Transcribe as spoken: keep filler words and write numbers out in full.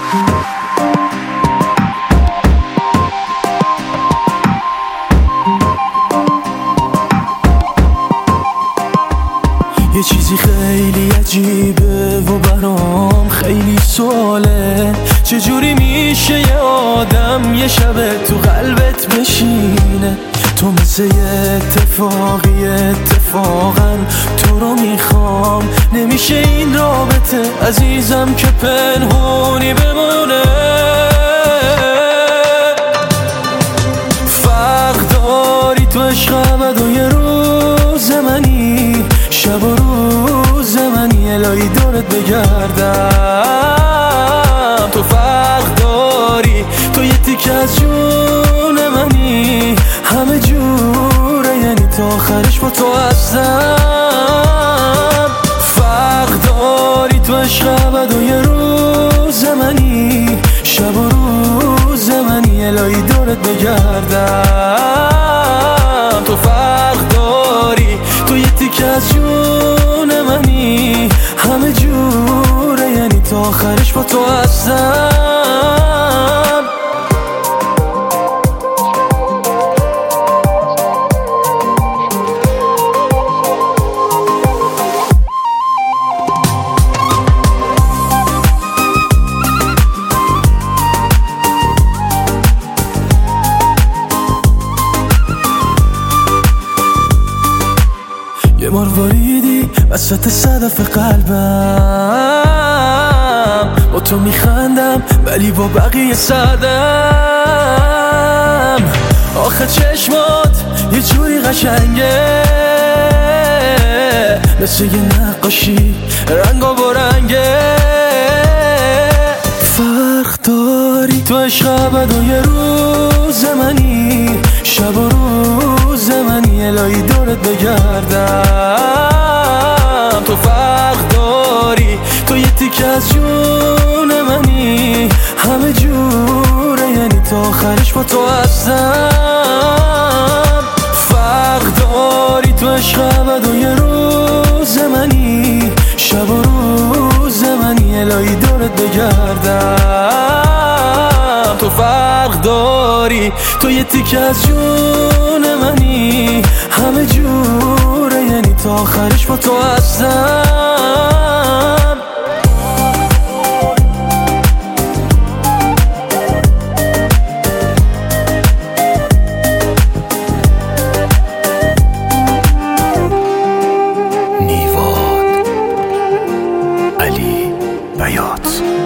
یه چیزی خیلی عجیبه و برام خیلی سواله، چجوری میشه یه آدم یه شب تو قلبت بشینه؟ تو مثل یه اتفاقی اتفاقا تو رو میخوام، نمیشه این رابطه عزیزم که پنهونی بمونه. فرق داری تو عشق ابد و یه روز منی، شب و روز منی، الهی دورت بگردم. تو فرق داری، تو یه تیکه از جون منی، همه جوره یعنی تا آخرش با تو هستم. فرق داری تو عشق ابد و یه روز منی، شب و روز منی، الهی دورت بگردم. تو فرق داری، تو یه تیکه از جون منی، همه جوره یعنی تا آخرش با تو هستم. یه بار واریدی وسط صدف قلبم، با تو میخندم ولی با بقیه سردم. آخه چشمات یه جوری قشنگه، مثل یه نقاشی رنگا با رنگه. فرق داری تو عشق ابد و یه روز منی، شب و روز منی، الهی دورت بگردم. تو فرق داری، تو یه تیکه از جون منی، همه جوره یعنی تا آخرش با تو هستم. فرق داری تو عشق ابد و یه روز منی، شب و روز منی، الهی دورت بگردم. تو فرق داری، تو یه تیکه از جون منی، همه جوره یعنی تا آخرش با تو هستم. نیواد علی بیات.